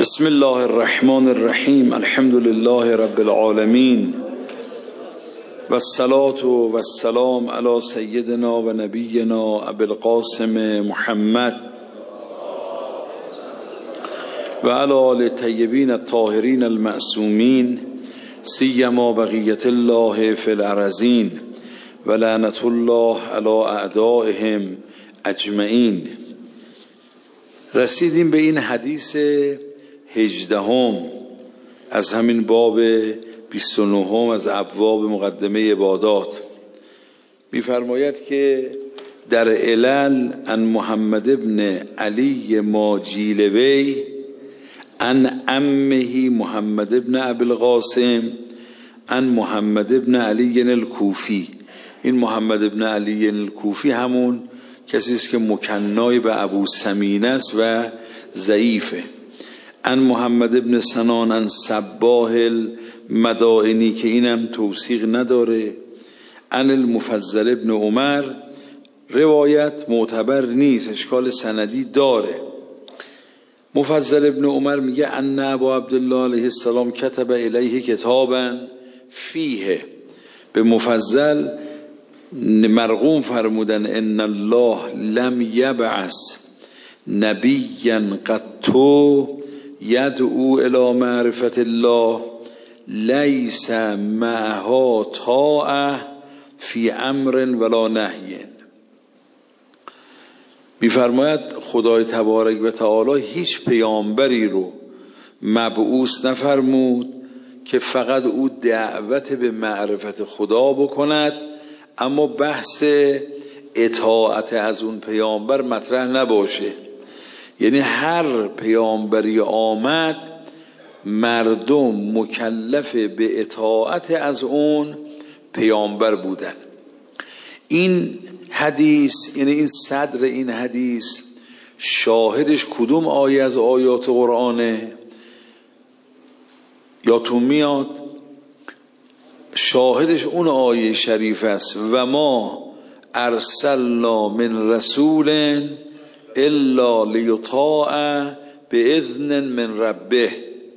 بسم الله الرحمن الرحیم. الحمد لله رب العالمین و الصلاة و السلام علی سیدنا و نبینا ابی القاسم محمد و علی آل طیبین الطاهرین المعصومین سیما بقیت الله فی الارضین و لعنت الله علی اعدائهم اجمعین. رسیدیم به این حدیث 18 از همین باب 29 از ابواب مقدمه عبادات. می‌فرماید که در علل ان محمد ابن علی ماجیلوی ان عمه محمد ابن ابی القاسم ان محمد ابن علی الکوفی. این محمد ابن علی الکوفی همون کسی است که مکنای به ابو سمین است و ضعیفه. ان محمد ابن سنان ان صباح المدائنی که اینم توثیق نداره. ان المفضل ابن عمر روایت معتبر نیست، اشکال سندی داره. مفضل ابن عمر میگه ان ابا عبدالله علیه السلام کتب الیه کتابا فیه. به مفضل مرقوم فرمودن ان الله لم یبعث نبیا قط یدعو الی معرفت الله لیس معها طاعه فی امر ولا نهی. می‌فرماید خدای تبارک و تعالی هیچ پیامبری رو مبعوث نفرمود که فقط او دعوت به معرفت خدا بکند اما بحث اطاعت از اون پیامبر مطرح نباشه. یعنی هر پیامبری آمد مردم مکلف به اطاعت از اون پیامبر بودن. این حدیث، یعنی این صدر این حدیث، شاهدش کدوم آیه از آیات قرآنه؟ یادتون میاد؟ شاهدش اون آیه شریف است و ما ارسلنا من رسول الا لیطاع باذن من ربه.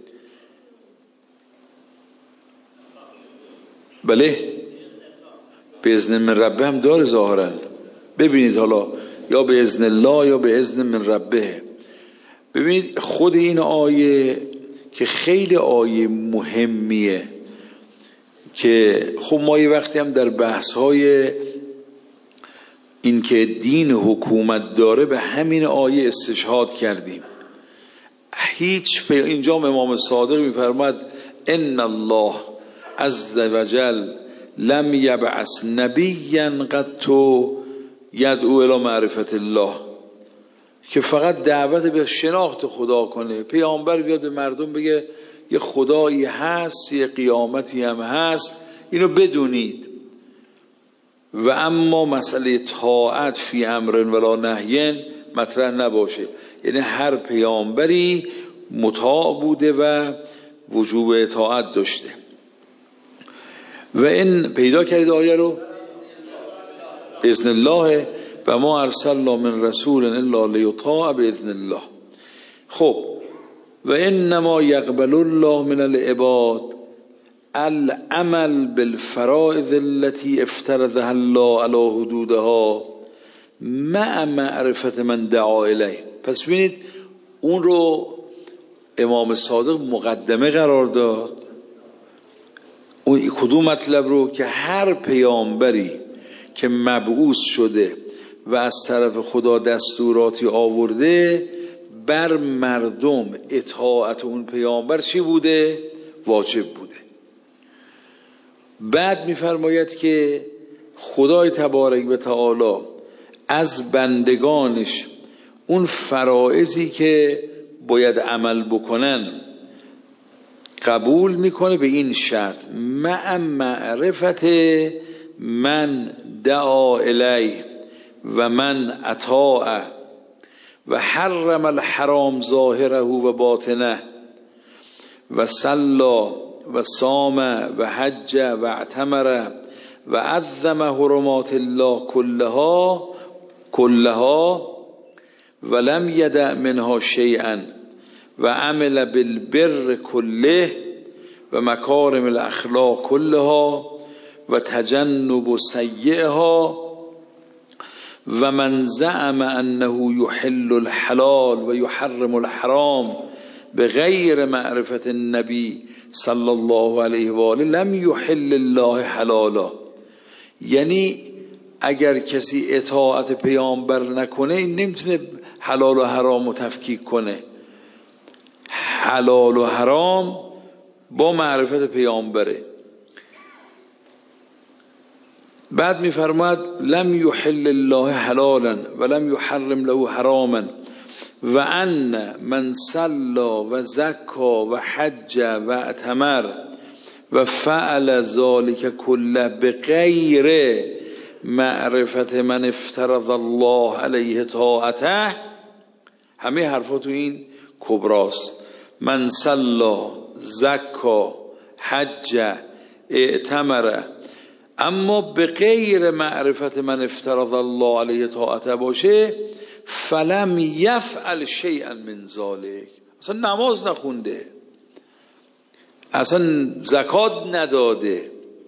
بله باذن من ربه هم داره ظاهرا. ببینید حالا یا باذن الله یا باذن من ربه. ببینید خود این آیه که خیلی آیه مهمیه که خب ما یه وقتی هم در بحث‌های این که دین حکومت داره به همین آیه استشهاد کردیم. اینجا امام صادق می‌فرماید ان الله عز وجل لم یبعث نبیا قط یدعو الی معرفت الله، که فقط دعوت به شناخت خدا کنه. پیامبر بیاد به مردم بگه یه خدایی هست، یه قیامتی هم هست، اینو بدونید. و اما مسئله طاعت فی امر ولا نهی مطرح نباشه. یعنی هر پیامبری مطاع بوده و وجوب اطاعت داشته. و این پیدا کردید آیه رو باذن الله و ما ارسلنا من رسول الا لیطاع باذن الله. خب و انما یقبل الله من العباد العمل بالفرائض التي افترضها الله على حدودها مع معرفت من دعا الیه. پس ببینید اون رو امام صادق مقدمه قرار داد. اون کدوم مطلب رو؟ که هر پیامبری که مبعوث شده و از طرف خدا دستوراتی آورده بر مردم اطاعت اون پیامبر چی بوده؟ واجب بوده. بعد می‌فرماید که خدای تبارک و تعالی از بندگانش اون فرائضی که باید عمل بکنن قبول میکنه به این شرط مع معرفت من دعا الیه و من اطاع و حرم الحرام ظاهره و باطنه و صلی و صام و حج و اعتمر و عظم حرمات الله کلها ولم یدع منها شیئا و عمل بالبر کله و مکارم الاخلاق کلها و تجنب سیئها و من زعم انه یحل الحلال و یحرم الحرام بغیر معرفت النبی صلی الله علیه و آله لم یحل الله حلالا. یعنی اگر کسی اطاعت پیامبر نکنه این نمیتونه حلال و حرام رو تفکیک کنه. حلال و حرام با معرفت پیامبره. بعد میفرماد لم یحل الله حلالا و لم یحرم له حراما و ان من صلى و زکا و حج و اعتمر و فعل ذلك كله بغیر معرفت من افترض الله علیه طاعته. همه حرفا تو این کبراست. من صلى زکا حج اعتمر، اما به غیر معرفت من افترض الله علیه طاعته باشه فلم یفعل شیئا من ذلک. اصلا نماز نخونده، اصلا زکات نداده،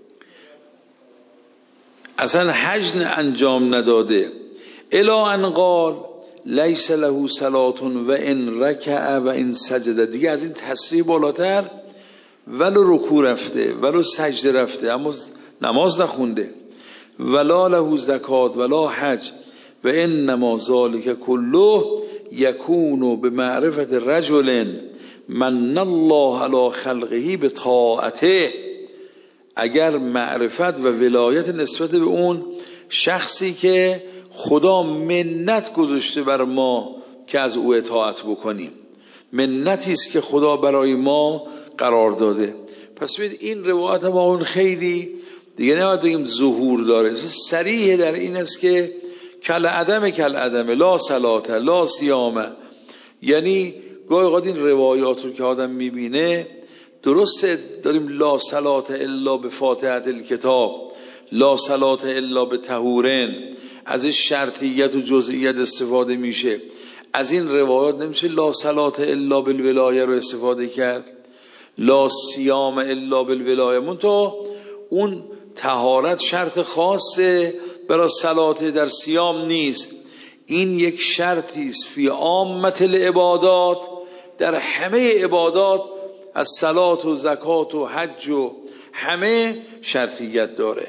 اصلا حج انجام نداده. الی ان قال لیس له صلاة و ان رکع و ان سجد. دیگه از این تصریح بالاتر ولو رکوع رفته ولو سجده رفته اما نماز نخونده. ولا له زکات ولا حج و انما ذلك كله یکون بمعرفت رجل من الله علی خلقه بطاعته. اگر معرفت و ولایت نسبت به اون شخصی که خدا منت گذاشته بر ما که از او اطاعت بکنیم، منتی است که خدا برای ما قرار داده. پس ببینید این روایت با اون خیلی دیگه نباید بگیم ظهور داره، صریح در این است که کل عدم لا صلات لا صیام. یعنی گاهی اوقات این روایات رو که آدم میبینه درسته داریم لا صلات الا به فاتحه الکتاب، لا صلات الا به طهورن، از شرطیت و جزئیت استفاده میشه. از این روایات نمیشه لا صلات الا بالولایه رو استفاده کرد، لا صیام الا بالولایه. منتها اون طهارت شرط خاصه برای صلات در صیام نیست، این یک شرطی است فی عامه العبادات، در همه عبادات از صلات و زکات و حج و همه شرطیت داره.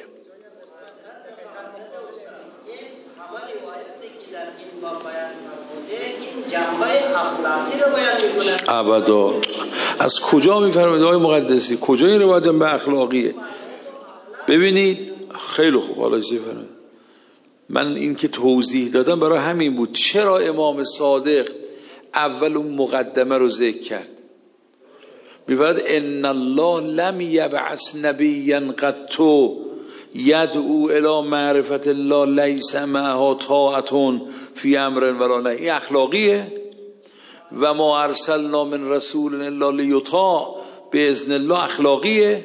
ابدا. از کجا میفرمایید آقای مقدسی؟ کجا این روایت جنبه اخلاقیه؟ ببینید خیلی خوب. حالا چه فرمایید؟ من این که توضیح دادم برای همین بود چرا امام صادق اول اون مقدمه رو ذکر کرد. می‌فرماید ان الله لم یبعث نبیا قط یدعو الی معرفت الله لیس معها طاعة فی امر ولا نهی. این اخلاقیه. و ما ارسلنا من رسول الا لیطاع باذن الله اخلاقیه.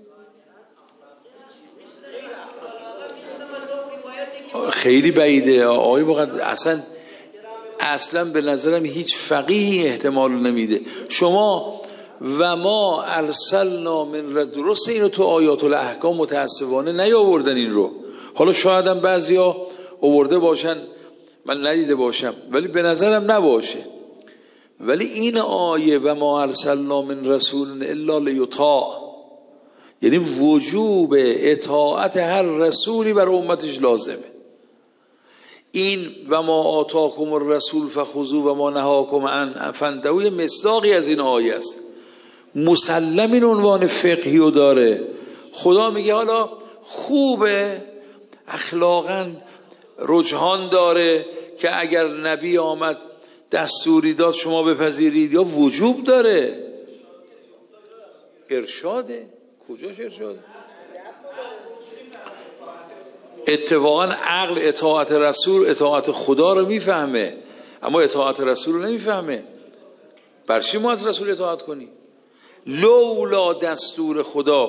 خیلی بعیده آقای مقدس. اصلا به نظرم هیچ فقیهی احتمال نمیده. شما و ما ارسلنا من درسته اینو تو آیات الاحکام متاسفانه نیاوردن این رو، حالا شاید هم بعضیا آورده باشن من ندیده باشم ولی به نظرم نباشه. ولی این آیه و ما ارسلنا من رسول الا لیطاع یعنی وجوب اطاعت هر رسولی بر امتش لازمه. این و ما آتاکم الرسول فخذوه و ما نهاکم عن فانتهوا یه مصداقی از این آیه است. مسلم این عنوان فقهی رو داره. خدا میگه حالا خوبه اخلاقا رجحان داره که اگر نبی آمد دستوری داد شما بپذیرید، یا وجوب داره. ارشاده. کجاش ارشاده؟ اتفاقا عقل اطاعت رسول اطاعت خدا رو میفهمه اما اطاعت رسول رو نمیفهمه. بر چی ما از رسول اطاعت کنیم؟ لولا دستور خدا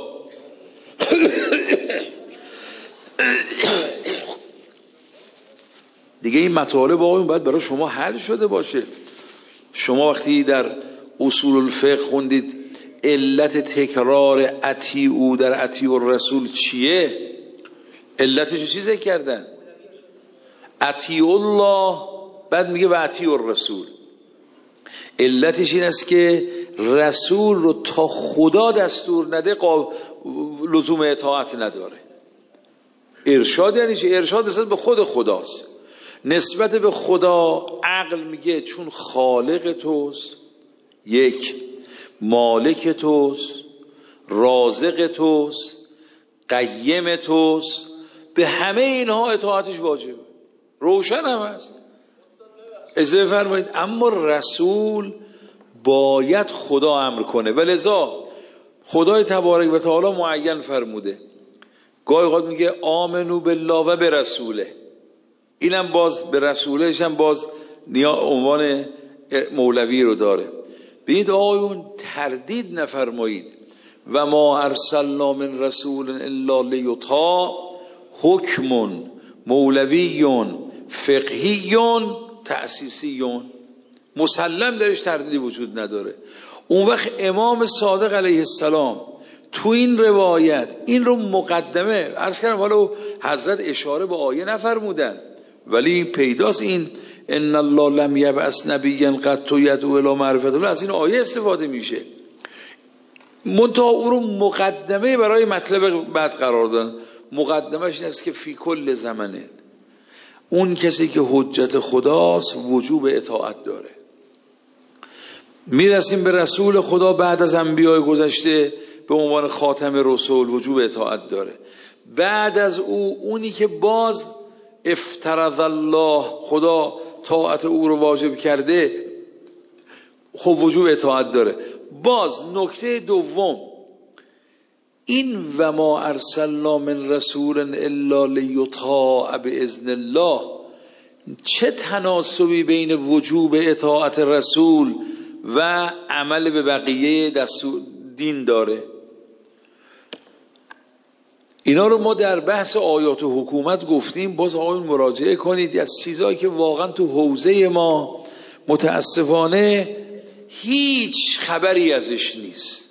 دیگه این مطالب آقایون باید برای شما حل شده باشه. شما وقتی در اصول الفقه خوندید علت تکرار اطیعوا در اطیع الرسول چیه؟ علتش چی ذکر کردن؟ اطیع الله، بعد میگه و اطیع الرسول. علتش این است که رسول رو تا خدا دستور نده لزوم اطاعت نداره. ارشاد یعنی چه؟ ارشاد نسبت به خود خداست. نسبت به خدا عقل میگه چون خالق توست، یک، مالک توست، رازق توست، قیم توست، به همه اینها اطاعتش واجبه، روشن هم هست. اجازه بفرمایید. اما رسول باید خدا امر کنه و لذا خدای تبارک و تعالی معین فرموده. گاهی اوقات میگه آمنو بالله و به رسوله، اینم باز به رسولش هم باز عنوان مولوی رو داره. بید آقایون تردید نفرمایید. و ما ارسلنا من رسول الا لیطاع حکم مولوی فقهی تأسیسی، مسلم درش تردیدی وجود نداره. اون وقت امام صادق علیه السلام تو این روایت این رو مقدمه عرض کردم، حالا حضرت اشاره به آیه نفرمودن ولی پیداست این ان الله لم یبعث نبیا قط یدعو الی معرفت الله، از این آیه استفاده میشه. منتها اون رو مقدمه برای مطلب بعد قرار دادن. مقدمش این است که فی کل زمانه اون کسی که حجت خداست وجوب اطاعت داره. میرسیم به رسول خدا بعد از انبیاء گذشته به عنوان خاتم رسول، وجوب اطاعت داره. بعد از اونی که باز افترض الله، خدا طاعت او رو واجب کرده، خب وجوب اطاعت داره. باز نکته دوم این و ما ارسلنا من رسول الا لیطاع باذن الله، چه تناسبی بین وجوب اطاعت رسول و عمل به بقیه دستور دین داره؟ اینا رو ما در بحث آیات و حکومت گفتیم. باز آقایون مراجعه کنید. از چیزایی که واقعا تو حوزه ما متاسفانه هیچ خبری ازش نیست.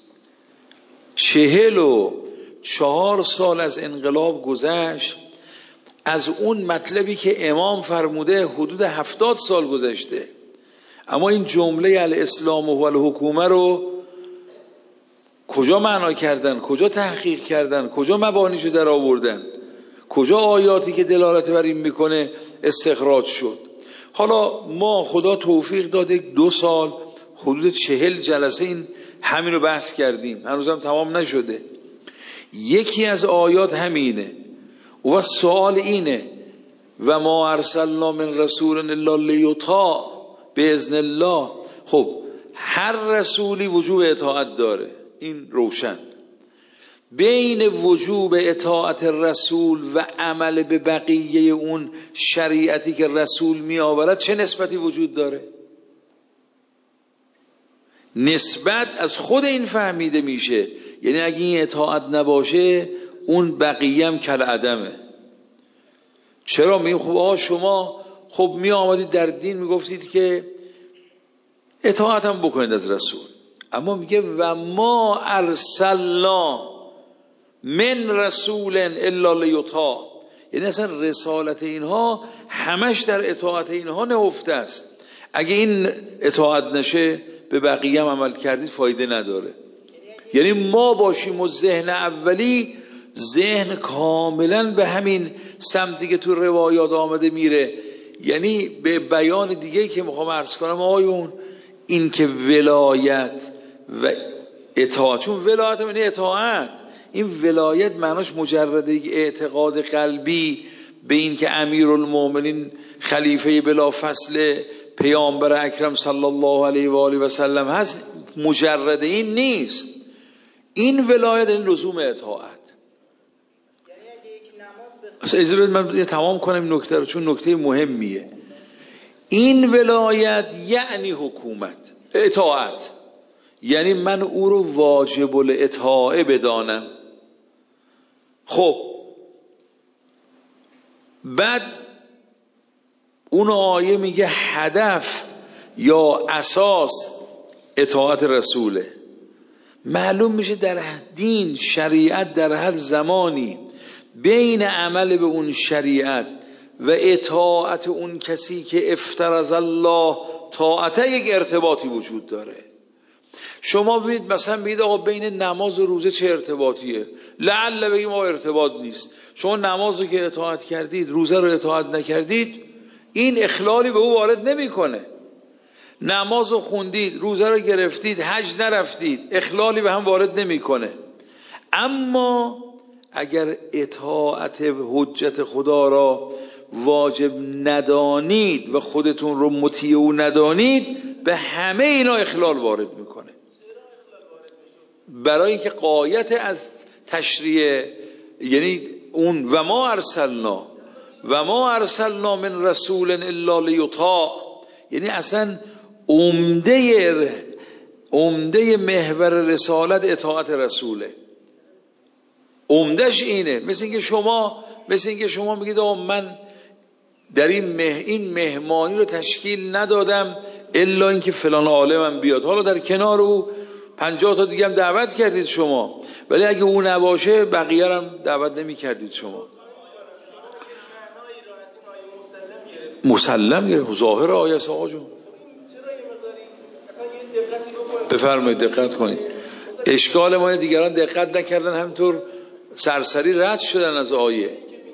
44 سال از انقلاب گذشت، از اون مطلبی که امام فرموده حدود 70 سال گذشته، اما این جمله الاسلام و الحکومه رو کجا معنا کردن، کجا تحقیق کردن، کجا مبانیشو در آوردن، کجا آیاتی که دلالت بر این میکنه استخراج شد؟ حالا ما خدا توفیق داده 2 سال حدود 40 جلسه این همینو بحث کردیم، هنوزم تمام نشده. یکی از آیات همینه و سوال اینه و ما ارسلنا من رسول الا لیطاع باذن الله. خب هر رسولی وجوب اطاعت داره، این روشن. بین وجوب اطاعت رسول و عمل به بقیه اون شریعتی که رسول می آورد چه نسبتی وجود داره؟ نسبت از خود این فهمیده میشه، یعنی اگه این اطاعت نباشه اون بقیه هم کالعدمه. چرا میگم خب شما خب می آمدید در دین میگفتید که اطاعت هم بکنید از رسول، اما میگه و ما ارسلنا من رسول الا لیطاع، یعنی اصلا رسالت اینها همش در اطاعت اینها نهفته است. اگه این اطاعت نشه به بقیه هم عمل کردید فایده نداره. یعنی ما باشیم و ذهن اولی ذهن کاملا به همین سمتی که تو روایات آمده میره. یعنی به بیان دیگه که میخوام عرض کنم آیون، این که ولایت و اطاعت، چون ولایت یعنی اطاعت، این ولایت معناش مجرد اعتقاد قلبی به این که امیرالمومنین خلیفه بلا فصل پیامبر اکرم صلی الله علیه و آله و سلم هست، مجرد این نیست. این ولایت این لزوم اطاعت. اجازه بدید من تمام کنم نکته رو چون نکته مهمیه. این ولایت یعنی حکومت، اطاعت، یعنی من او رو واجب الاطاعه بدانم. خب بعد اون آیه میگه هدف یا اساس اطاعت رسوله. معلوم میشه در دین، شریعت در هر زمانی بین عمل به اون شریعت و اطاعت اون کسی که افترض الله طاعته یک ارتباطی وجود داره. شما ببینید مثلا بگید آقا بین نماز و روزه چه ارتباطیه؟ لعل بگیم آقا ارتباط نیست. شما نماز رو که اطاعت کردید، روزه رو اطاعت نکردید، این اخلالی به او وارد نمیکنه. نماز رو خوندید، روزه رو گرفتید، حج نرفتید، اخلالی به هم وارد نمیکنه. اما اگر اطاعت حجت خدا را واجب ندانید و خودتون رو مطیع او ندانید، به همه اینا اخلال وارد میکنه. برای اینکه غایت از تشریع، یعنی اون و ما ارسلنا من رسول الا لیطاع، یعنی اصلا عمده محور رسالت اطاعت رسوله. عمدش اینه. مثل اینکه شما میگید آقا من در این مهمانی رو تشکیل ندادم الا اینکه فلان عالمم بیاد. حالا در کنار او 50 تا دیگه هم دعوت کردید شما، ولی اگه او نباشه بقیه هم دعوت نمی کردید شما. مسلم گرفت ظاهر آیه است. آقا جون بفرمایید دقت کنید. اشکال ما دیگران دقت نکردن، همینطور سرسری رد شدن از آیه.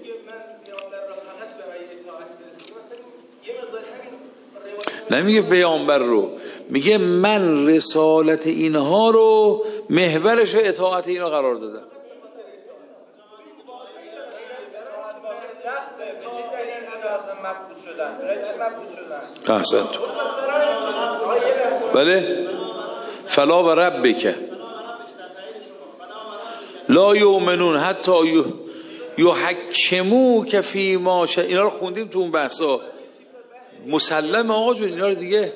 نمیگه پیامبر رو، میگه من رسالت اینها رو محورش رو اطاعت اینا قرار دادم. احسنت. بله. فلا و ربک لا یؤمنون حتی یحکموک فیما شجر. اینا رو خوندیم تو اون بحثا. مسلم آقا جون اینا رو دیگه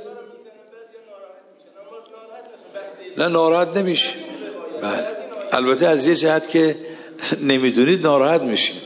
نه ناراحت نمیشه. بله البته از یه جهت که نمیدونید ناراحت میشید.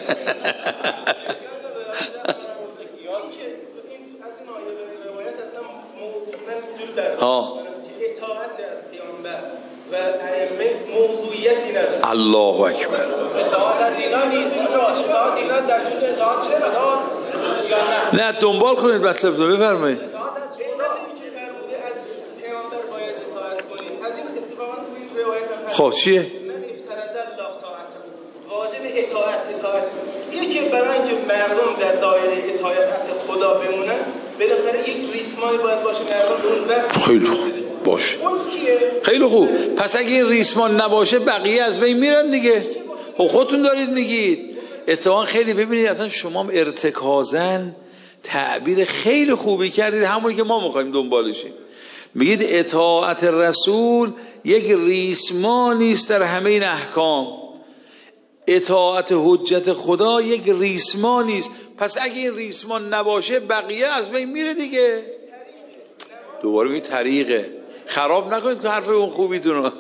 و ائمه موضوعیتی نداره. الله اکبر. اطاعت از اینا نیست. اطاعت اینا در طول اطاعت چه مدار؟ نه دنبال کنید مطلب رو بفرمایید. اطاعت از علتی که فرموده از پیامبر باید اطاعت کنید. از این اتفاقا تو این روایت هم هست. خب چیه؟ من افترض الله طاعته. واجب اطاعت. یکی برای اینکه مردم در دایره اطاعت خدا بمونن، بالاخره یک ریسمانی باید باشه مردم به اون وصل. خیلی باشه. خیلی خوب. پس اگه این ریسمان نباشه بقیه از بین میرن دیگه. خب خودتون دارید میگید. اتفاقا خیلی ببینید اصلا شما ارتکازن تعبیر خیلی خوبی کردید، همونی که ما میخوایم دنبالشیم. میگید اطاعت رسول یک ریسمانی است در همه این احکام. اطاعت حجت خدا یک ریسمانی است. پس اگه این ریسمان نباشه بقیه از بین میره دیگه. دوباره میگید طریقه. خراب نکنید که حرف اون خوبیتون رو.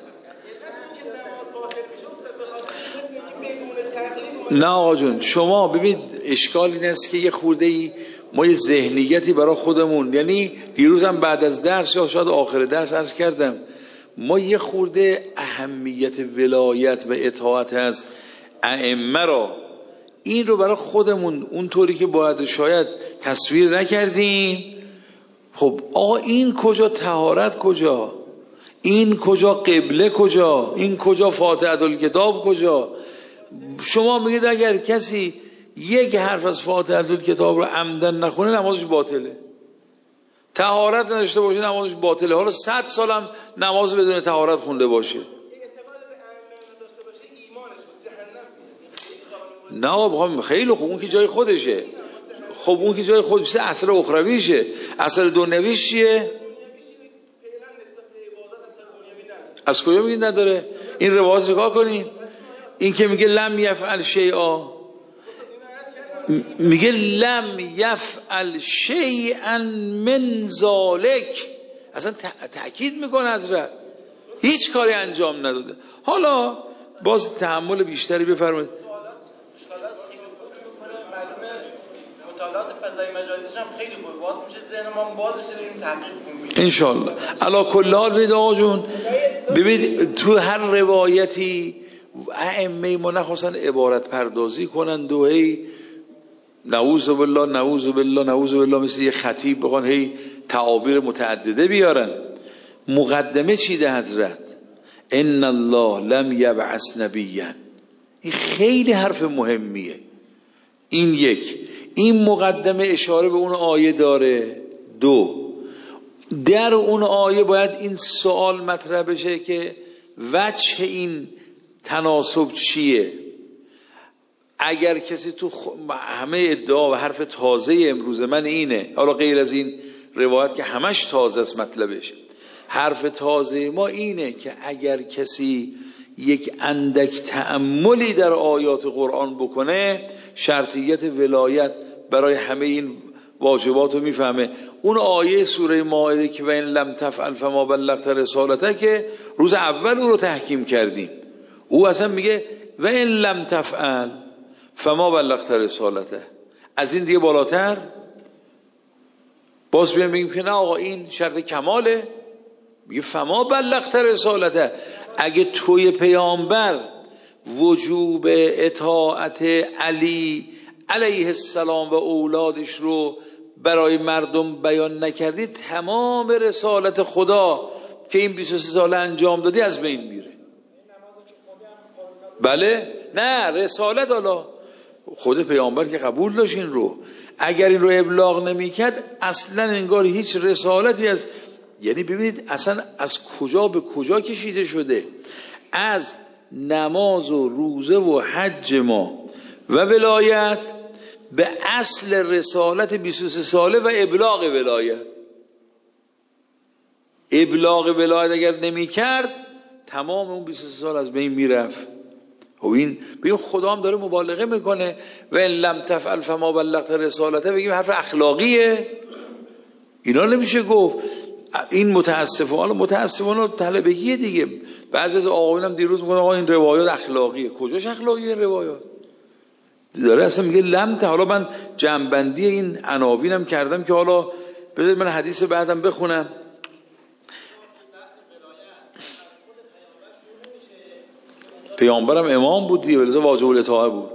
نه آقا جون شما ببینید اشکال این است که یه خورده‌ای ما یه ذهنیتی برای خودمون، یعنی دیروزم بعد از درس یا شاید آخر درس عرض کردم، ما یه خورده اهمیت ولایت و اطاعت از ائمه را این رو برای خودمون اونطوری که باید شاید تصویر نکردیم. خب آقا این کجا طهارت، کجا این، کجا قبله، کجا این، کجا فاتحه الکتاب، کجا؟ شما میگید اگر کسی یک حرف از فاتحه الکتاب رو عمدن نخونه نمازش باطله. طهارت نداشته باشه نمازش باطله. حالا 100 سالم نماز بدون طهارت خونده باشه. نه آقا خیلی خوب اون که جای خودشه. خب اون که جای خودشه اثر اخرویشه. اثر دنیویش چیه؟ از کجا میگید نداره؟ این روایت نگاه کنین. این که میگه لم یفعل شیئا، میگه لم یفعل شیئا من ذالک، اصلا تأکید میکنه حضرت هیچ کاری انجام نداده. حالا باز تحمل بیشتری بفرمایید. مطالعات فضای مجازیش هم خیلی خیلی بود باز میشه ذهن ما باز بشه بریم تحقیق کنیم ان شاء الله. علی کل حال ببینید آقا جون، ببینید تو هر روایتی ائمه ما نخواستن عبارت پردازی کنند و هی نعوذ بالله نعوذ بالله نعوذ بالله مثل یه خطیب بخوان هی تعابیر متعدده بیارن. مقدمه چیده حضرت ان الله لم یبعث نبیا، این خیلی حرف مهمیه. این یک، این مقدمه اشاره به اون آیه داره. دو، در اون آیه باید این سوال مطرح بشه که وجه این تناسب چیه. اگر کسی تو همه ادعا و حرف تازه امروز من اینه، حالا غیر از این روایت که همش تازه است مطلبش، حرف تازه ما اینه که اگر کسی یک اندک تأملی در آیات قرآن بکنه شرطیت ولایت برای همه این واجبات رو میفهمه. اون آیه سوره مائده که و این لم تفعل فما بلغت رسالته که روز اول او رو تحکیم کردیم، او اصلا میگه و این لم تفعل فما بلغت رسالته. از این دیگه بالاتر باز بیان بگیم که نه آقا این شرط کماله، میگه فما بلغت رسالته. اگه توی پیامبر وجوب اطاعت علی علیه السلام و اولادش رو برای مردم بیان نکردی، تمام رسالت خدا که این 23 سال انجام دادی از بین میره. بله نه رسالت، حالا خود پیامبر که قبول داشت این رو، اگر این رو ابلاغ نمیکرد اصلا انگار هیچ رسالتی از، یعنی ببینید اصلا از کجا به کجا کشیده شده. از نماز و روزه و حج ما و ولایت به اصل رسالت 23 ساله و ابلاغ ولایت. ابلاغ ولایت اگر نمی کرد تمام اون 23 سال از بین میرفت. و این ببین خدا هم داره مبالغه میکنه و ان لم تفعل فما بلغت رسالته، بگیم حرف اخلاقیه، اینا نمیشه گفت. این متاسفانه طلبگیه دیگه. بعضی از آقایون هم دیروز میگن آقا این روایات اخلاقیه. کجاش اخلاقیه این روایات؟ داره اصلا میگه لم. حالا من جمع‌بندی این عناوینم کردم که حالا بذارید من حدیث بعدم بخونم. پیامبرم امام بود دیگه، ولذا واجب الاطاعه بود.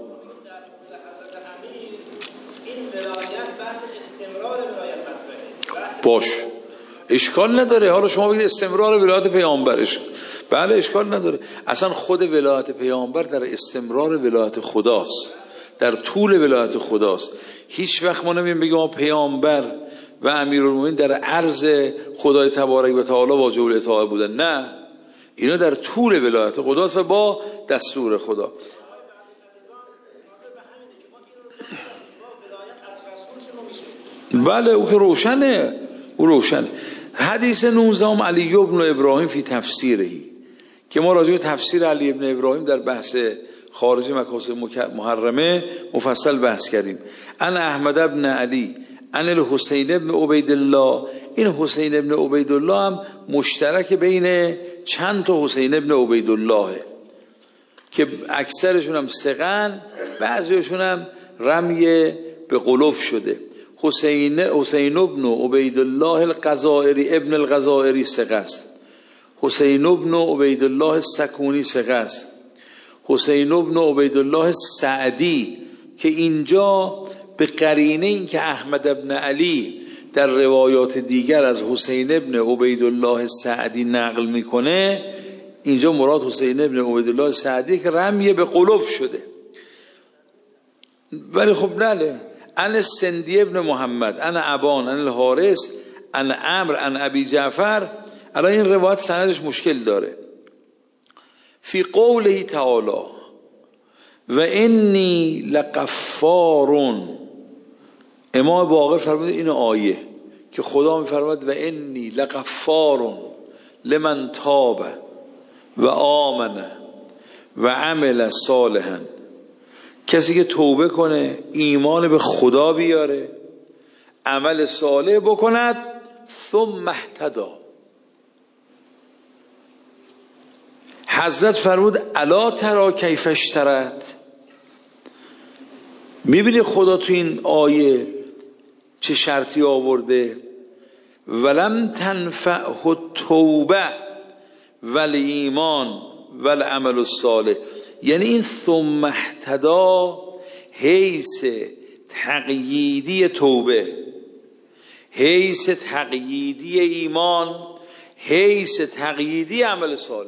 باش اشکال نداره، حالا شما بگید استمرار ولایت پیامبرش، بله اشکال نداره. اصلا خود ولایت پیامبر در استمرار ولایت خداست، در طول ولایت خداست. هیچ وقت ما نمیگیم بگیم ما پیامبر و امیرالمومنین در عرض خدای تبارک و تعالی واجب الاطاعه بودن، نه، اینا در طول ولایت خداست و با دستور خدا. بله او که روشنه، او روشنه. حدیث 19 علی ابن ابراهیم فی تفسیرهی، که ما راجع به تفسیر علی ابن ابراهیم در بحث خارج مکاسب محرمه مفصل بحث کردیم. ان احمد ابن علی ان الحسین ابن عبید الله. این حسین ابن عبید الله هم مشترک بین چند تا حسین ابن عبید الله که اکثرشون هم ثقن، بعضیشون هم رمی به قلوف شده. حسین ابن عبید الله الغزائری ابن الغزائری ثقه است. حسین ابن عبید الله السکونی ثقه است. حسین ابن عبید الله سعدی که اینجا به قرینه این که احمد ابن علی در روایات دیگر از حسین ابن عبید الله سعدی نقل میکنه، اینجا مراد حسین ابن عبید الله سعدی که رمی به قلوف شده. ولی خب نله ان سندی ابن محمد ان ابان ان الحارث ان عمرو ان ابی جعفر. الان این روایت سندش مشکل داره. فی قوله تعالی و انی لغفار. امام باقر فرمود این آیه که خدا میفرماد و انی لغفار لمن تاب و آمن و عمل صالحا. کسی که توبه کنه، ایمان به خدا بیاره، عمل صالح بکند، ثم اهتدی. حضرت فرمود الا ترى کیف اشترت. میبینی خدا تو این آیه چه شرطی آورده؟ ولن تنفعه التوبه والایمان والعمل الصالح. یعنی این ثم اهتدی حیث تقییدی توبه، حیث تقییدی ایمان، حیث تقییدی عمل صالح.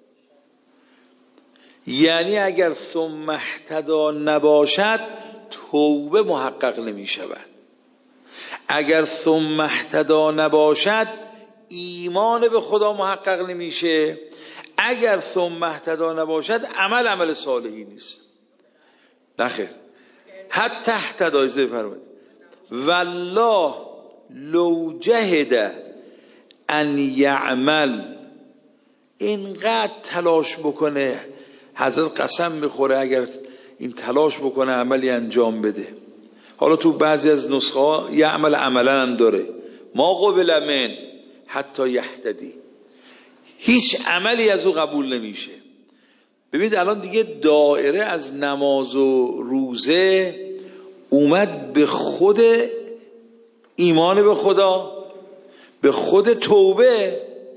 یعنی اگر ثم اهتدی نباشد توبه محقق نمی شود. اگر ثم اهتدی نباشد ایمان به خدا محقق نمیشه. اگر ثم اهتدی نباشد عمل صالحی نیست. نخیر، حتی اهتدی فرمود والله لو جهد ان یعمل، اینقدر تلاش بکنه، حضرت قسم میخوره اگر این تلاش بکنه عملی انجام بده. حالا تو بعضی از نسخه ها یعمل عملا هم داره، ما قبل من حتی یهتدی، هیچ عملی از او قبول نمیشه. ببینید الان دیگه دایره از نماز و روزه اومد به خود ایمان به خدا، به خود توبه.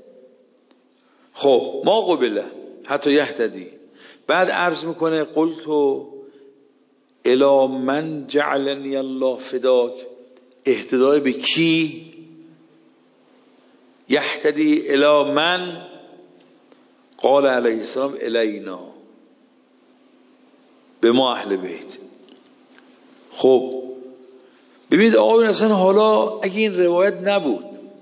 خب ما قبله حتی یهتدی. بعد عرض میکنه قلتو الی من جعلنی الله فداک، اهتدای به کی؟ یهتدی الی من، قال علیه السلام الینا، به ما اهل بیت. خب ببینید آقایون، اصلا حالا اگه این روایت نبود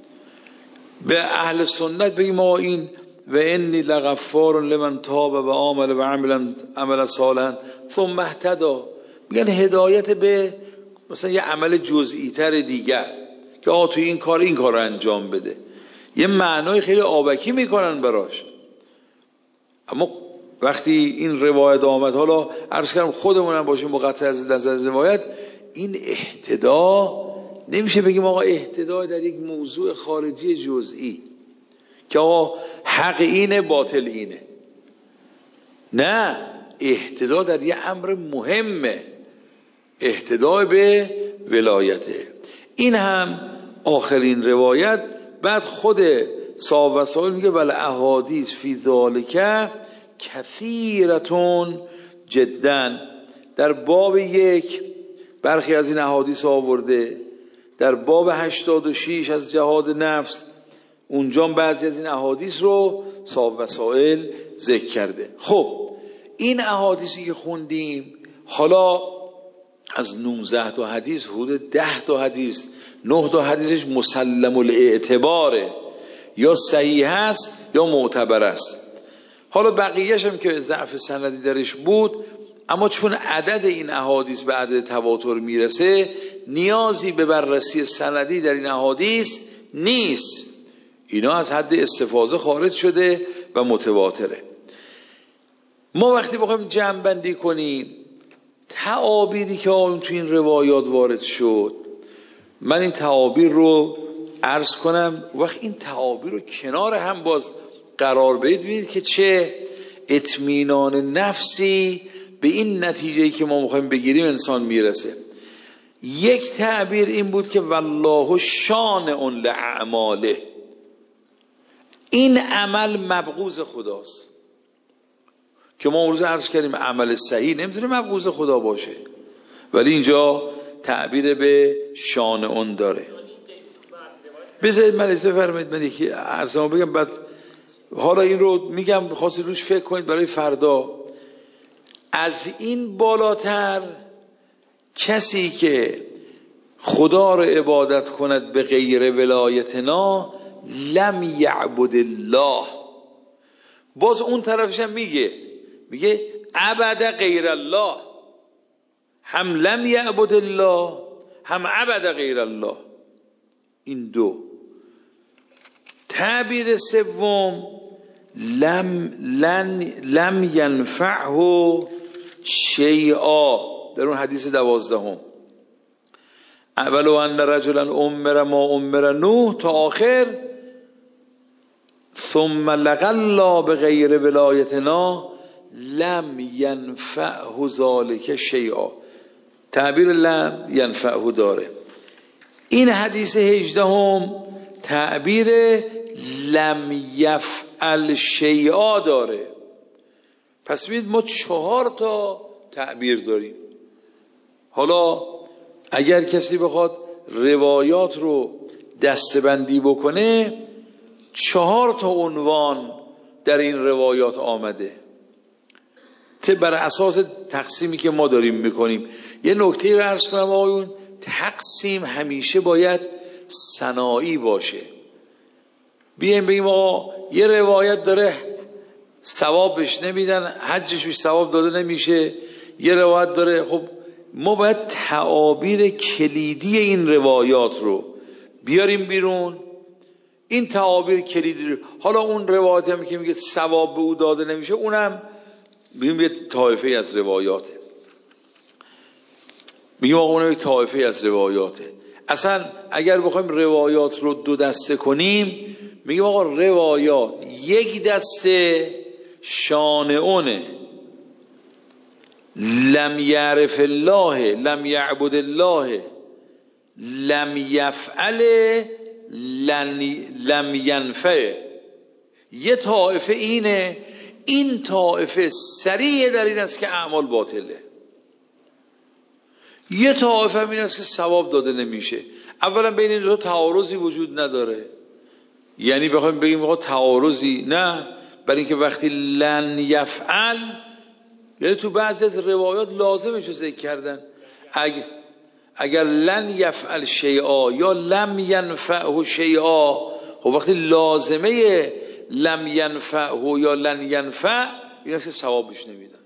به اهل سنت بگیم ما این و انی لغفار لمن تاب و آمن و عمل صالحا ثم اهتدی، میگن هدایت به مثلا یه عمل جزئی تر دیگر که آقا توی این کار رو انجام بده، یه معنای خیلی آبکی میکنن براش. اما وقتی این روایت آمد، حالا عرض کردم خودمون هم باشیم مقطع از نظر روایت، این اهتدا نمیشه بگیم آقا اهتدا در یک موضوع خارجی جزئی که آقا حق اینه باطل اینه. نه، اهتدا در یه امر مهمه، اهتدا به ولایته. این هم آخرین روایت. بعد خود صاحب وسائل میگه بل احادیث فی ذالک کثیرتون جدا. در باب 1 برخی از این احادیث آورده، در باب 86 از جهاد نفس اونجا بعضی از این احادیث رو صاحب وسائل ذکر کرده. خب این احادیثی که خوندیم، حالا از 19 تا حدیث حدود 10 تا حدیث، 9 تا حدیثش مسلم الاعتباره، یا صحیح است یا معتبر است. حالا بقیه‌اش هم که ضعف سندی درش بود، اما چون عدد این احادیث به عدد تواتر میرسه نیازی به بررسی سندی در این احادیث نیست، اینا از حد استفاضه خارج شده و متواتره. ما وقتی بخوایم جمع بندی کنیم تعابیری که آن تو این روایات وارد شد، من این تعابیر رو عرض کنم، وقت این تعابیر رو کنار هم باز قرار بدید، ببینید که چه اطمینان نفسی به این نتیجه‌ای که ما می‌خوایم بگیریم انسان میرسه. یک تعبیر این بود که والله شانع لأعماله، این عمل مبغوض خداست، که ما امروز عرض کردیم عمل صحیح نمیتونه مبغوض خدا باشه، ولی اینجا تعبیر به شانع داره. بذارید من اجازه فرمایید من یکی عرضمو بگم، بعد حالا این رو میگم خواستید روش فکر کنید برای فردا. از این بالاتر کسی که خدا رو عبادت کند به غیر ولایتنا لم یعبد الله، باز اون طرفش هم میگه عبد غیر الله، هم لم یعبد الله هم عبد غیر الله. این دو. تعبیر سوم لم ینفعه شیئا، در اون حدیث 12 اولو ان رجلا امر ما امر نوح تا آخر، ثم لقى الله بغیر ولایتنا لم ینفعه ذلک شیئا. تعبیر لم ینفعه داره. این حدیث 18 تعبیر لم یفعل شیئا داره. پس ببینید ما 4 تا تعبیر داریم. حالا اگر کسی بخواد روایات رو دسته‌بندی بکنه 4 تا عنوان در این روایات آمده بر اساس تقسیمی که ما داریم میکنیم. یه نکته رو عرض کنم آقایون، تقسیم همیشه باید ثنایی باشه. بیایم بگیم آقا یه روایت داره ثواب بهش نمیدن، حجش بهش ثواب داده نمیشه، یه روایت داره، خب ما باید تعابیر کلیدی این روایات رو بیاریم بیرون. این تعابیر کلیدی رو، حالا اون روایتی هم که میگه ثواب به او داده نمیشه، اونم بگیم یه طایفه از روایاته، میگیم آقا اونم یه طایفه از روایاته. اصلا اگر بخوایم روایات رو 2 دسته کنیم، میگیم آقا روایات یک دسته شانعونه، لم یعرف الله، لم یعبد الله، لم یفعل، لم ینفع. یه طائفه اینه، این طائفه سریع در این است که اعمال باطله. یه طائفه هم این است که ثواب داده نمیشه. اولا بین این دو تعارضی وجود نداره، یعنی بخوایم بگیم آقا تعارضی نه، برای اینکه وقتی لن یفعل، یعنی تو بعضی از روایات لازمش رو ذکر کردن، اگر لن یفعل شیئا یا لم ینفعه شیئا، خب وقتی لازمه لم ینفعه یا لن ینفع این است که ثوابش نمیدن.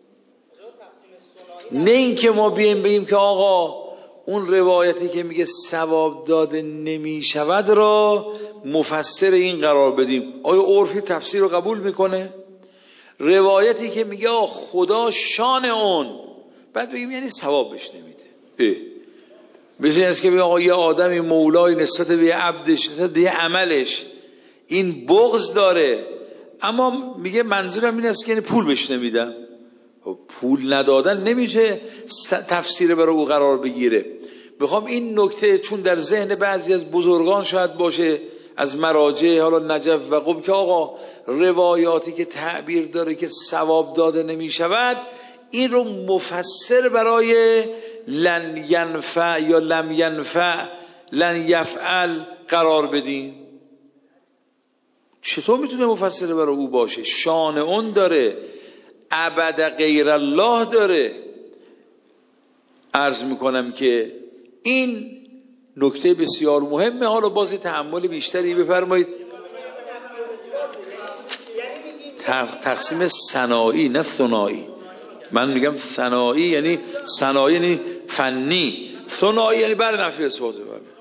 نه اینکه ما بیایم بگیم که آقا اون روایتی که میگه ثواب داده نمیشود را مفسر این قرار بدیم. آیا عرفی تفسیر رو قبول میکنه؟ روایتی که میگه خدا شان اون، بعد بگیم یعنی ثواب بهش نمیده. بسید است که بگیم آقا یه آدمی مولای نسبت به عبدش، نسبت به عملش این بغض داره، اما میگه منظورم این است که یعنی پول بهش نمیدم. پول ندادن نمیشه تفسیر برای او قرار بگیره. بخوام این نکته، چون در ذهن بعضی از بزرگان شاید باشه از مراجع حالا نجف و قم، که آقا روایاتی که تعبیر داره که ثواب داده نمیشود، این رو مفسر برای لن ینفع یا لم ینفع، لن یفعل قرار بدیم. چطور میتونه مفسر برای او باشه؟ شان اون داره، عبد غیر الله داره. عرض میکنم که این نکته بسیار مهمه. حالا بازی تأمل بیشتری بفرمایید. تقسیم ثنایی نه ثنایی. من میگم ثنایی یعنی ثنایی یعنی فنی، ثنایی یعنی بله نفی اثبات.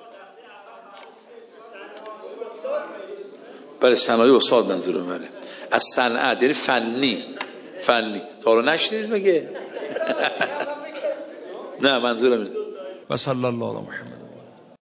بله ثنایی و صاد منظور منه. از صنعت یعنی فنی. فنی تا حالا نشنید مگه؟ نه منظورم اینه. و صلی الله علی محمد.